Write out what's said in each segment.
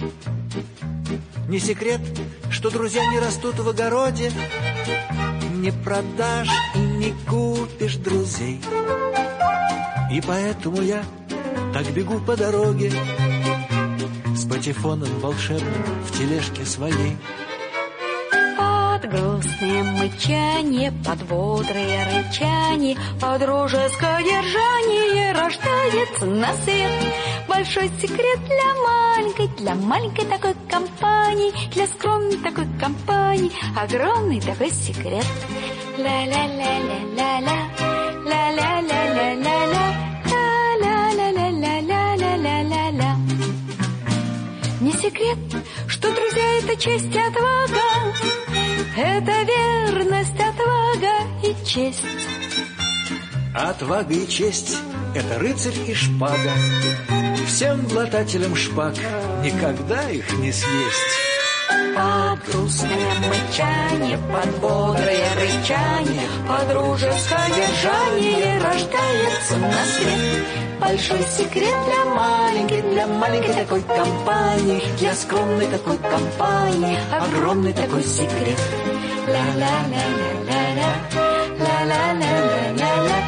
Не секрет, что друзья не растут в огороде, не продашь и не купишь друзей. И поэтому я так бегу по дороге с патефоном волшебным в тележке своей. Под грустное мычание, под бодрое рычание, под дружеское держание рождается на свет большой секрет для маленькой такой компании, для скромной такой компании, огромный такой секрет. Ла-ла-ла-ла-ла-ла, ла-ла-ла-ла-ла-ла, ла-ла-ла-ла-ла-ла-ла-ла. Не секрет, что друзья — это честь и отвага, это верность, отвага и честь. Отвага и честь — это рыцарь и шпага. Всем глотателям шпаг никогда их не съесть. Под грустное мычание, под бодрое рычание, под дружеское держание рождается на свет большой секрет для маленькой такой компании, для скромной такой компании, огромный такой секрет. Ла-ла-ла-ла-ла-ла, ла-ла-ла-ла-ла-ла,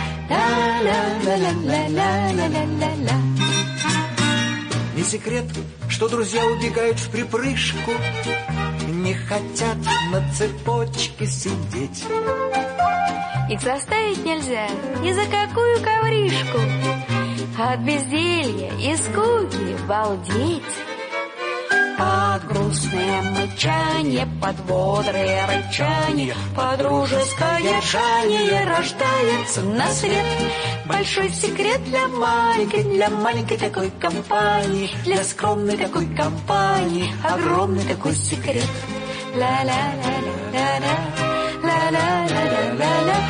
ла-ла-ла-ла-ла-ла-ла-ла. Не секрет, что друзья убегают в припрыжку, не хотят на цепочке сидеть. Их заставить нельзя ни за какую ковришку, от безделья и скуки балдеть. Под грустное мычание, под бодрое рычание, под дружеское держание рождается на свет большой секрет для маленькой такой компании, для скромной такой компании, огромный такой секрет. Ла-ла-ла-ла-ла-ла, ла-ла-ла-ла-ла-ла,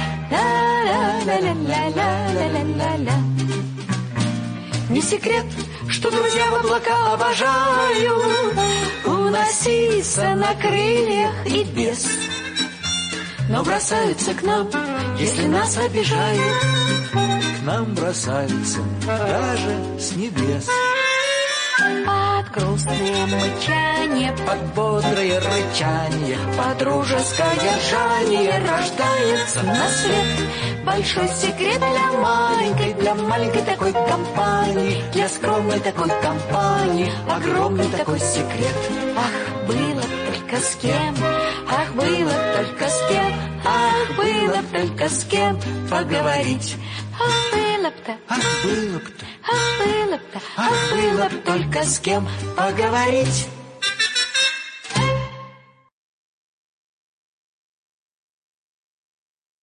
ла-ла-ла-ла-ла-ла-ла. Не секрет, что друзья в облака обожают уноситься на крыльях и без, но бросаются к нам, если нас обижают. К нам бросаются даже с небес. Под грустное мычание, под бодрое рычание, под дружеское держание рождается на свет большой секрет для маленькой такой компании, для скромной такой компании, огромный такой секрет. Ах, было б только с кем, ах, было б только с кем, ах, было б только с кем поговорить. Ах, было б-то, Ах, было б-то, ах, было б-то, ах, было б только с кем поговорить.